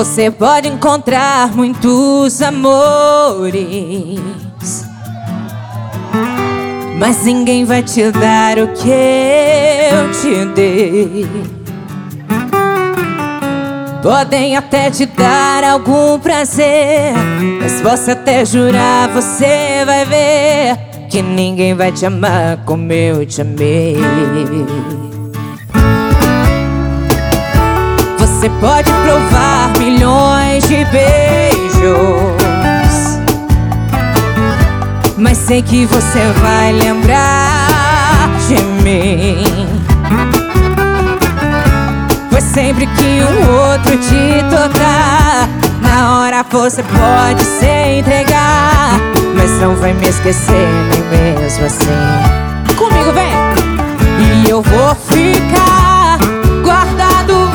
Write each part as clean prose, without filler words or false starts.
Você pode encontrar muitos amores, mas ninguém vai te dar o que eu te dei. Podem até te dar algum prazer, mas posso até jurar, você vai ver que ninguém vai te amar como eu te amei. Você pode provar milhões de beijos, mas sei que você vai lembrar de mim, pois sempre que um outro te tocar, na hora você pode se entregar, mas não vai me esquecer nem mesmo assim. Comigo vem! E eu vou ficar guardado,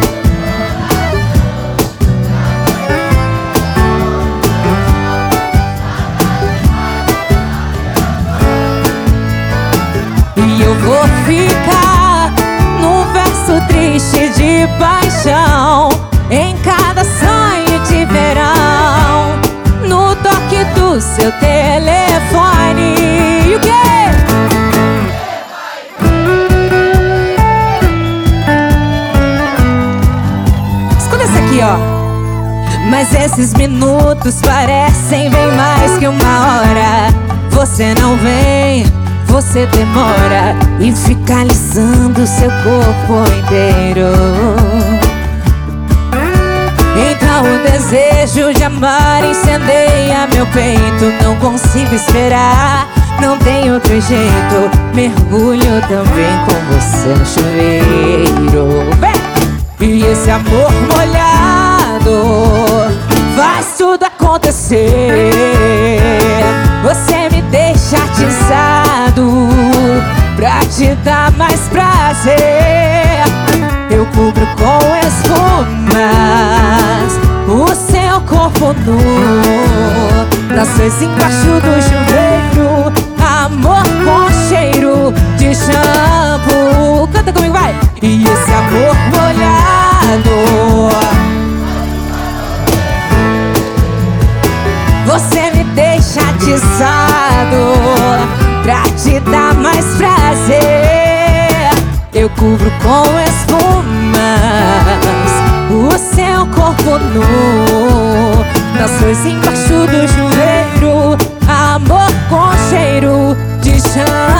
e eu vou ficar num verso triste de paixão, em cada sonho de verão, no toque do seu telefone. E o quê? Escuta isso aqui, ó. Mas esses minutos parecem bem mais que uma hora. Você não vem, você demora e fica alisando seu corpo inteiro. Então o desejo de amar incendeia meu peito. Não consigo esperar, não tem outro jeito. Mergulho também com você no chuveiro. Vem! E esse amor molhado faz tudo acontecer. Você me deixa atiçado pra te dar mais prazer. Eu cubro com espumas o seu corpo nu, nações embaixo do chuveiro, amor com cheiro de shampoo. Canta comigo, vai! E esse amor molhado, você me deixa atiçado pra te dar mais prazer. Eu cubro com espumas o seu corpo nu, nações embaixo do chuveiro, amor com cheiro de chão.